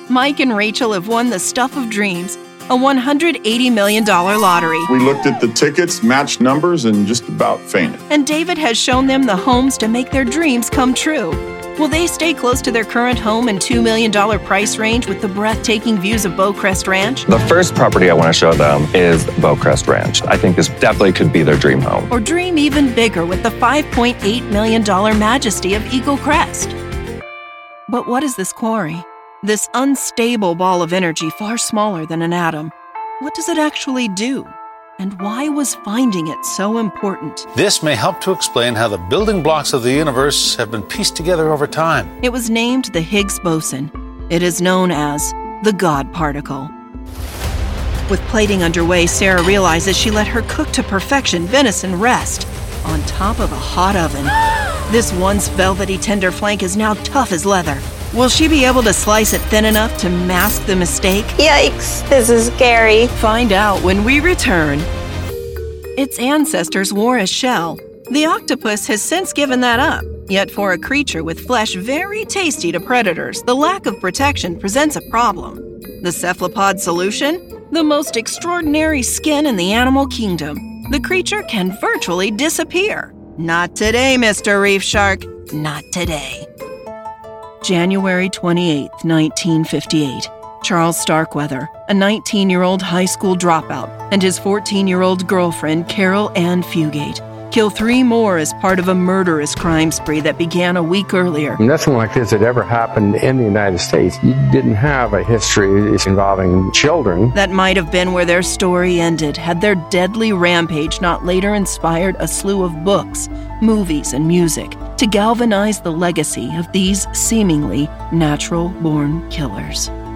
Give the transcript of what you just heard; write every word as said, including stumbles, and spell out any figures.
Mike and Rachel have won the Stuff of Dreams, a one hundred eighty million dollars lottery. We looked at the tickets, matched numbers, and just about fainted. And David has shown them the homes to make their dreams come true. Will they stay close to their current home and two million dollars price range with the breathtaking views of Beaucrest Ranch? The first property I want to show them is Beaucrest Ranch. I think this definitely could be their dream home. Or dream even bigger with the five point eight million dollars majesty of Eagle Crest. But what is this quarry? This unstable ball of energy far smaller than an atom. What does it actually do? And why was finding it so important? This may help to explain how the building blocks of the universe have been pieced together over time. It was named the Higgs boson. It is known as the God particle. With plating underway, Sarah realizes she let her cook to perfection venison rest on top of a hot oven. This once velvety tender flank is now tough as leather. Will she be able to slice it thin enough to mask the mistake? Yikes, this is scary. Find out when we return. Its ancestors wore a shell. The octopus has since given that up. Yet for a creature with flesh very tasty to predators, the lack of protection presents a problem. The cephalopod solution? The most extraordinary skin in the animal kingdom. The creature can virtually disappear. Not today, Mister Reef Shark. Not today. January twenty-eighth, nineteen fifty-eight. Charles Starkweather, a nineteen-year-old high school dropout, and his fourteen-year-old girlfriend, Carol Ann Fugate, kill three more as part of a murderous crime spree that began a week earlier. Nothing like this had ever happened in the United States. You didn't have a history involving children. That might have been where their story ended had their deadly rampage not later inspired a slew of books, movies, and music to galvanize the legacy of these seemingly natural-born killers.